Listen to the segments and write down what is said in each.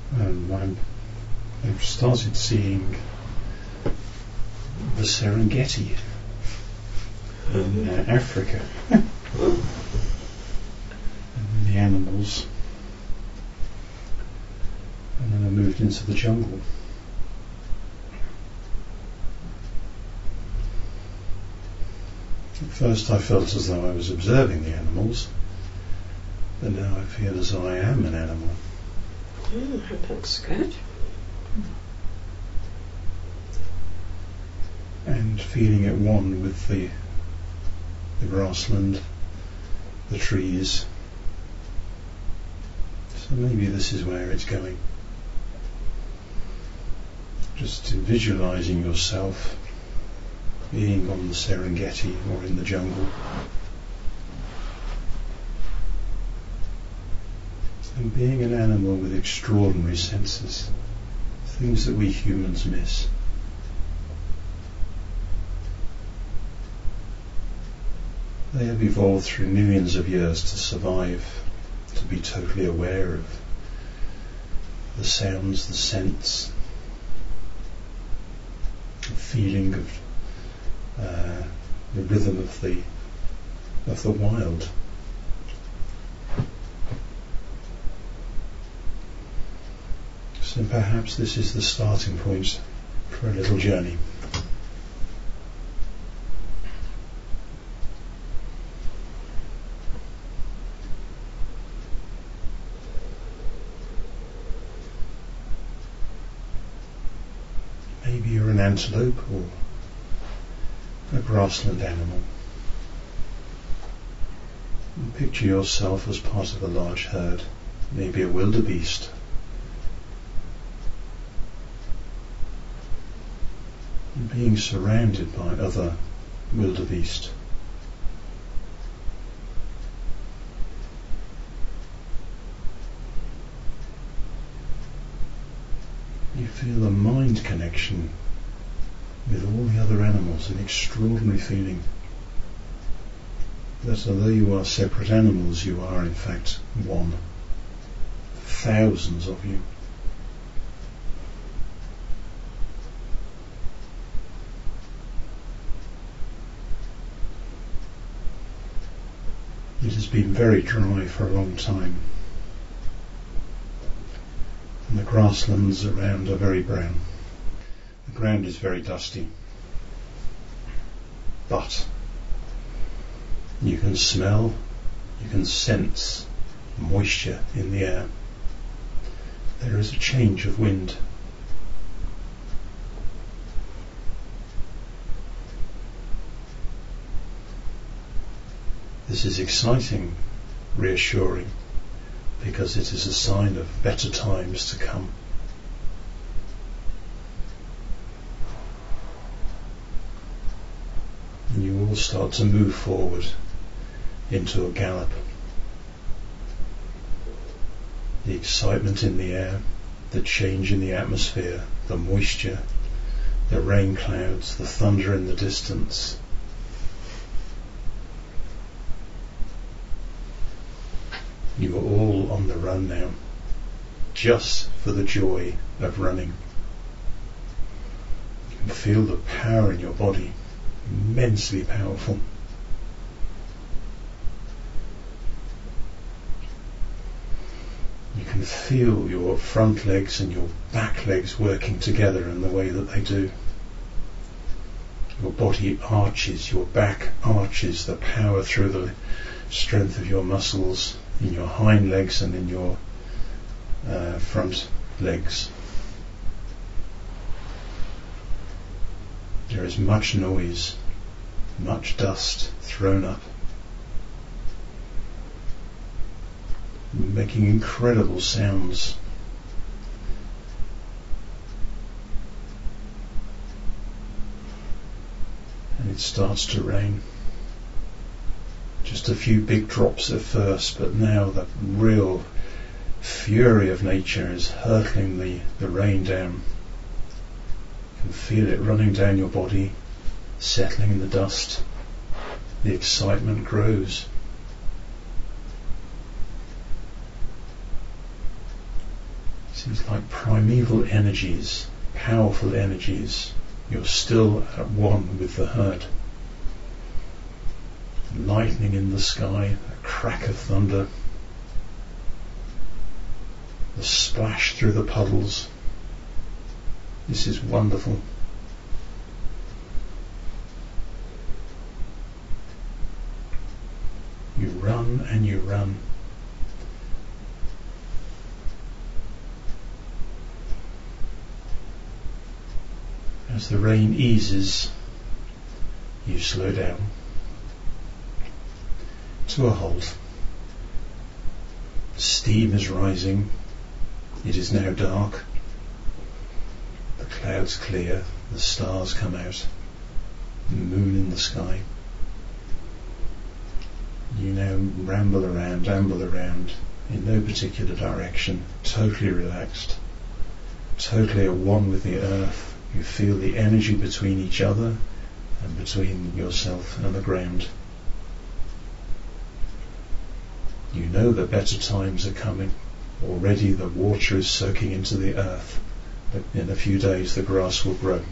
I've started seeing the Serengeti in Africa, and the animals, and then I moved into the jungle. At first I felt as though I was observing the animals, but now I feel as though I am an animal. That's good. And feeling at one with the grassland, the trees. So maybe this is where it's going. Just visualizing yourself being on the Serengeti or in the jungle. And being an animal with extraordinary senses, things that we humans miss. They have evolved through millions of years to survive, to be totally aware of the sounds, the scents, the feeling of the rhythm of the wild. So perhaps this is the starting point for a little journey. Maybe you're an antelope or a grassland animal. And picture yourself as part of a large herd, maybe a wildebeest. And being surrounded by other wildebeest. You feel a mind connection with all the other animals, an extraordinary feeling that although you are separate animals, you are in fact one. Thousands of you. It has been very dry for a long time, and the grasslands around are very brown. The ground is very dusty, but you can smell, you can sense moisture in the air. There is a change of wind. This is exciting, reassuring, because it is a sign of better times to come. And you all start to move forward into a gallop. The excitement in the air, the change in the atmosphere, the moisture, the rain clouds, the thunder in the distance. You are all on the run now, just for the joy of running. You can feel the power in your body, immensely powerful. You can feel your front legs and your back legs working together in the way that they do. Your body arches, your back arches, the power through the strength of your muscles in your hind legs and in your front legs. There is much noise, much dust thrown up, making incredible sounds. And it starts to rain. Just a few big drops at first, but now the real fury of nature is hurtling the rain down. You can feel it running down your body, settling in the dust. The excitement grows. Seems like primeval energies, powerful energies. You're still at one with the herd. Lightning in the sky, a crack of thunder, the splash through the puddles. This is wonderful. You run and you run. As the rain eases, you slow down to a halt. Steam is rising. It is now dark. The clouds clear. The stars come out. The moon in the sky. You now amble around in no particular direction, totally relaxed, totally at one with the earth. You feel the energy between each other and between yourself and the ground. You know that better times are coming. Already the water is soaking into the earth, but in a few days the grass will grow.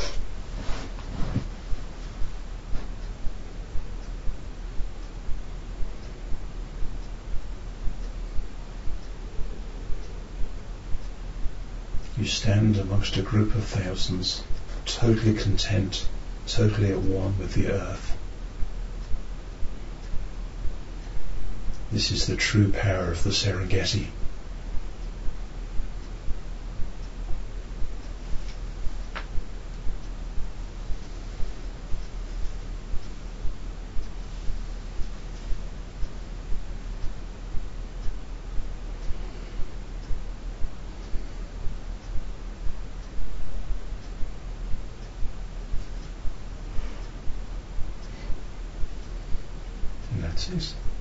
You stand amongst a group of thousands, totally content, totally at one with the earth. This is the true power of the Serengeti. And that's it.